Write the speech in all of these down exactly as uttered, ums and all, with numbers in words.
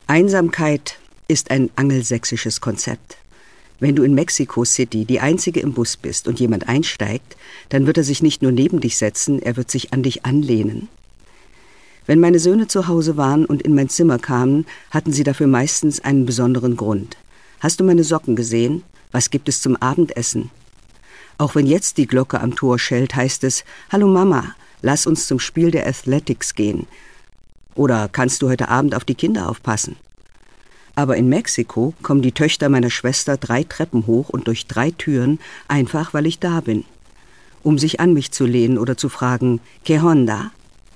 Einsamkeit ist ein angelsächsisches Konzept. Wenn du in Mexico City die Einzige im Bus bist und jemand einsteigt, dann wird er sich nicht nur neben dich setzen, er wird sich an dich anlehnen. Wenn meine Söhne zu Hause waren und in mein Zimmer kamen, hatten sie dafür meistens einen besonderen Grund. »Hast du meine Socken gesehen? Was gibt es zum Abendessen?« Auch wenn jetzt die Glocke am Tor schellt, heißt es, »Hallo Mama, lass uns zum Spiel der Athletics gehen.« Oder »Kannst du heute Abend auf die Kinder aufpassen?« Aber in Mexiko kommen die Töchter meiner Schwester drei Treppen hoch und durch drei Türen, einfach weil ich da bin, um sich an mich zu lehnen oder zu fragen, ¿Qué onda?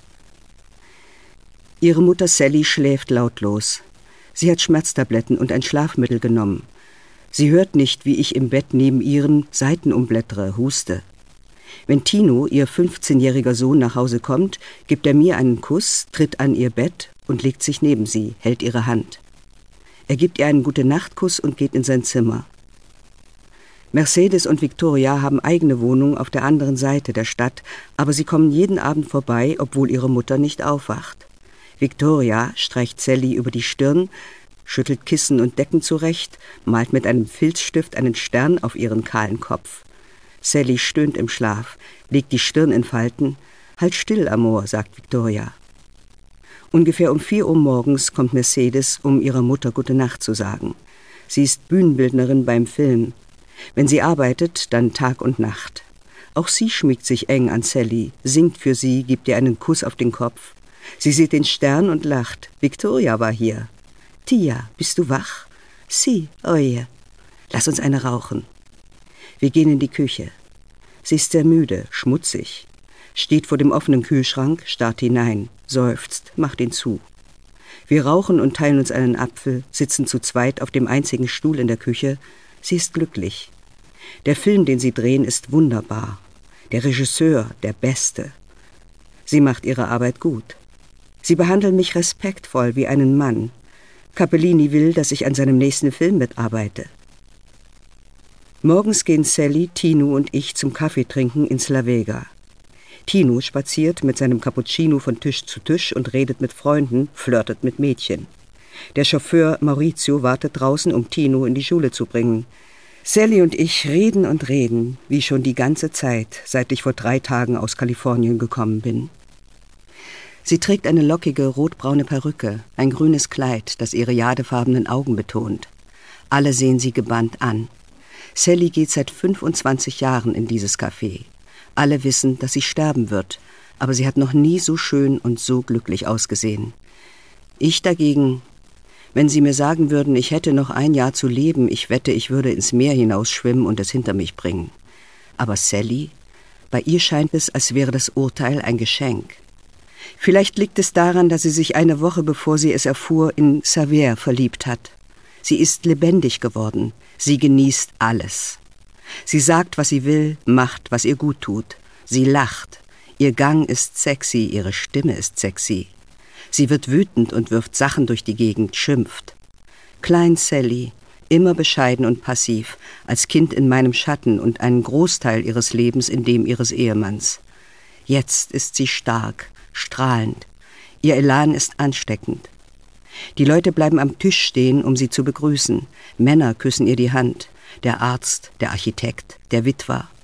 Ihre Mutter Sally schläft lautlos. Sie hat Schmerztabletten und ein Schlafmittel genommen. Sie hört nicht, wie ich im Bett neben ihren Seiten umblättere, huste. Wenn Tino, ihr fünfzehnjähriger Sohn, nach Hause kommt, gibt er mir einen Kuss, tritt an ihr Bett und legt sich neben sie, hält ihre Hand. Er gibt ihr einen Gute-Nacht-Kuss und geht in sein Zimmer. Mercedes und Victoria haben eigene Wohnungen auf der anderen Seite der Stadt, aber sie kommen jeden Abend vorbei, obwohl ihre Mutter nicht aufwacht. Victoria streicht Sally über die Stirn, schüttelt Kissen und Decken zurecht, malt mit einem Filzstift einen Stern auf ihren kahlen Kopf. Sally stöhnt im Schlaf, legt die Stirn in Falten. »Halt still, Amor«, sagt Victoria. Ungefähr um vier Uhr morgens kommt Mercedes, um ihrer Mutter Gute Nacht zu sagen. Sie ist Bühnenbildnerin beim Film. Wenn sie arbeitet, dann Tag und Nacht. Auch sie schmiegt sich eng an Sally, singt für sie, gibt ihr einen Kuss auf den Kopf. Sie sieht den Stern und lacht. Victoria war hier. »Tia, bist du wach?« »Si, oye.« »Lass uns eine rauchen.« Wir gehen in die Küche. Sie ist sehr müde, schmutzig, steht vor dem offenen Kühlschrank, starrt hinein, seufzt, macht ihn zu. Wir rauchen und teilen uns einen Apfel, sitzen zu zweit auf dem einzigen Stuhl in der Küche. Sie ist glücklich. Der Film, den sie drehen, ist wunderbar. Der Regisseur, der Beste. Sie macht ihre Arbeit gut. Sie behandeln mich respektvoll wie einen Mann. Capellini will, dass ich an seinem nächsten Film mitarbeite. Morgens gehen Sally, Tino und ich zum Kaffeetrinken ins La Vega. Tino spaziert mit seinem Cappuccino von Tisch zu Tisch und redet mit Freunden, flirtet mit Mädchen. Der Chauffeur Maurizio wartet draußen, um Tino in die Schule zu bringen. Sally und ich reden und reden, wie schon die ganze Zeit, seit ich vor drei Tagen aus Kalifornien gekommen bin. Sie trägt eine lockige, rotbraune Perücke, ein grünes Kleid, das ihre jadefarbenen Augen betont. Alle sehen sie gebannt an. Sally geht seit fünfundzwanzig Jahren in dieses Café. Alle wissen, dass sie sterben wird, aber sie hat noch nie so schön und so glücklich ausgesehen. Ich dagegen, wenn sie mir sagen würden, ich hätte noch ein Jahr zu leben, ich wette, ich würde ins Meer hinausschwimmen und es hinter mich bringen. Aber Sally, bei ihr scheint es, als wäre das Urteil ein Geschenk. Vielleicht liegt es daran, dass sie sich eine Woche bevor sie es erfuhr, in Xavier verliebt hat. Sie ist lebendig geworden. Sie genießt alles. Sie sagt, was sie will, macht, was ihr gut tut. Sie lacht. Ihr Gang ist sexy, ihre Stimme ist sexy. Sie wird wütend und wirft Sachen durch die Gegend, schimpft. Klein Sally, immer bescheiden und passiv, als Kind in meinem Schatten und einen Großteil ihres Lebens in dem ihres Ehemanns. Jetzt ist sie stark, strahlend. Ihr Elan ist ansteckend. Die Leute bleiben am Tisch stehen, um sie zu begrüßen. Männer küssen ihr die Hand. Der Arzt, der Architekt, der Witwer.